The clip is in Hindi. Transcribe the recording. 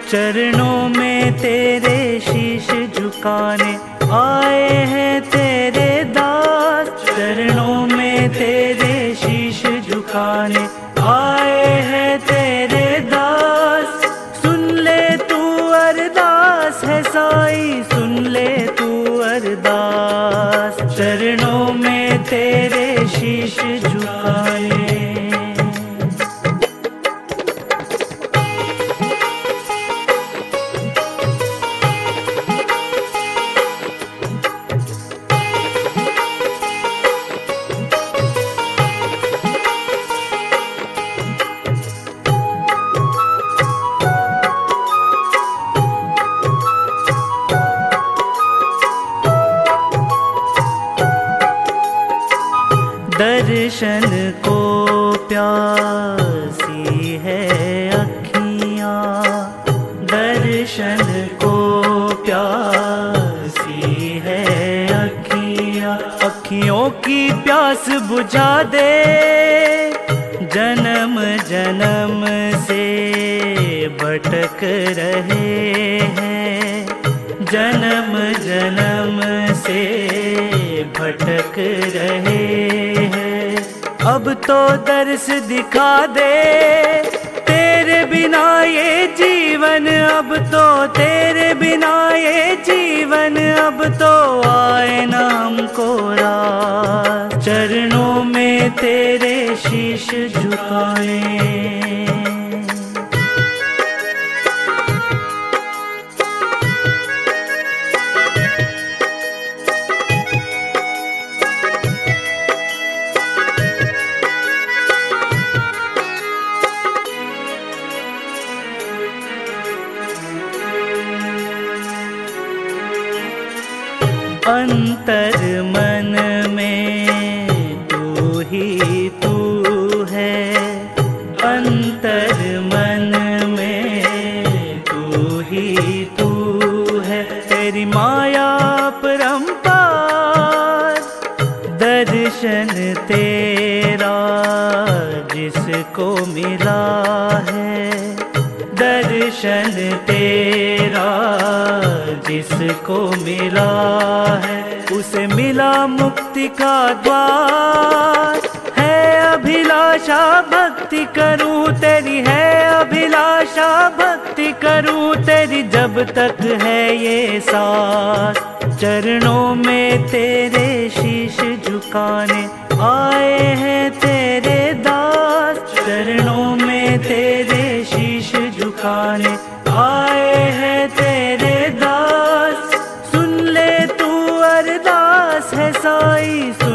चरणों में तेरे शीश झुकाने आए हैं तेरे दास। चरणों में तेरे शीश झुकाने आए हैं तेरे दास। सुन ले तू अरदास है साईं, सुन ले तू अरदास। चरणों में तेरे शीश झुकाने। दर्शन को प्यासी है अखियाँ, दर्शन को प्यासी है अखियाँ। अखियों की प्यास बुझा दे, जन्म जन्म से भटक रहे हैं, जन्म जन्म से भटक रहे हैं। अब तो दर्श दिखा दे, तेरे बिना ये जीवन, अब तो तेरे बिना ये जीवन, अब तो आए ना हमको रात। चरणों में तेरे शीश झुकाए। अंतर मन में तू ही तू है, अंतर मन में तू ही तू है। तेरी माया परंपार, दर्शन तेरा जिसको मिला है, दर्शन तेरा जिसको मिला है, उसे मिला मुक्ति का द्वार। है अभिलाषा भक्ति करूं तेरी, है अभिलाषा भक्ति करूं तेरी, जब तक है ये सांस। चरणों में तेरे शीश झुकाने आए हैं तेरे दास। चरणों में तेरे शीश झुकाने आए हैं तेरे दास। सुन ले तू अरदास है साईं।